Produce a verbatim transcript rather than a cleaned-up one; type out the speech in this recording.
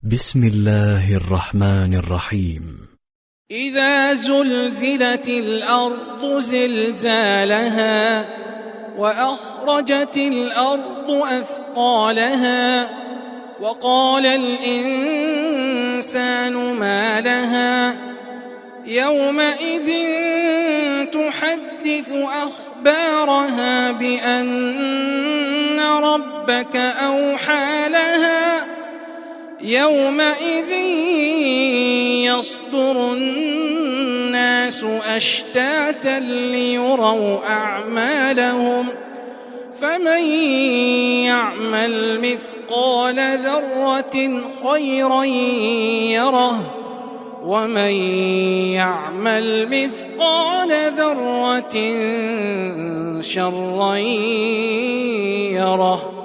بسم الله الرحمن الرحيم. إذا زلزلت الأرض زلزالها وأخرجت الأرض أثقالها وقال الإنسان ما لها يومئذ تحدث أخبارها بأن ربك أوحى لها يومئذ يصدر الناس أشتاتا ليروا أعمالهم فمن يعمل مثقال ذرة خيرا يره ومن يعمل مثقال ذرة شرا يره.